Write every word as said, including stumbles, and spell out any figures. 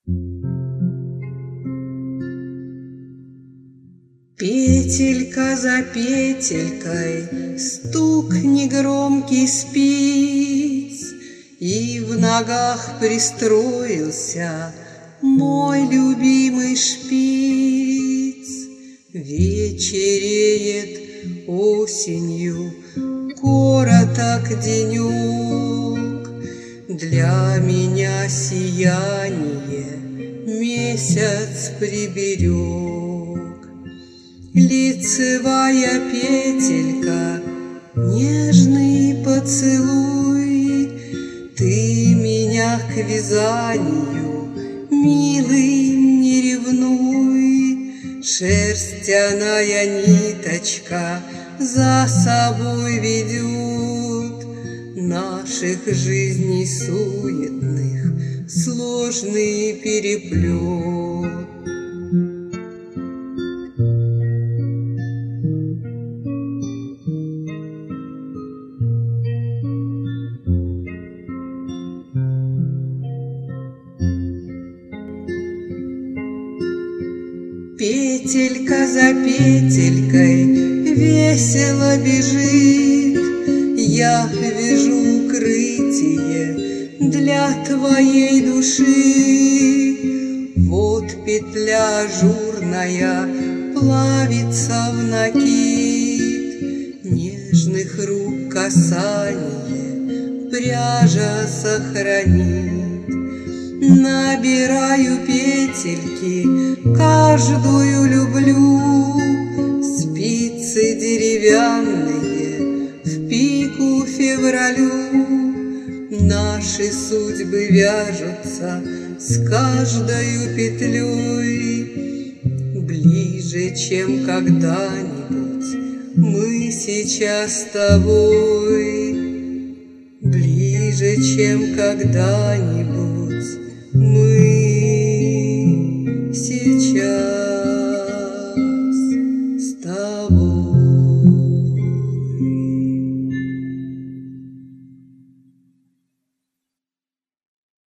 Петелька за петелькой стук негромкий спиц, и в ногах пристроился мой любимый шпиц. Вечереет осенью короток денек, для меня сияние месяц приберег. Лицевая петелька, нежный поцелуй, ты меня к вязанию, милый, не ревнуй. Шерстяная ниточка за собой ведет наших жизней суетных сложный переплет. Петелька за петелькой весело бежит, я вяжу укрытие для твоей души. Вот петля ажурная плавится в накид, нежных рук касание пряжа сохранит. Набираю петельки, каждую люблю, спицы деревянные в пику февралю. Наши судьбы вяжутся с каждою петлей, ближе, чем когда-нибудь мы сейчас с тобой, ближе, чем когда-нибудь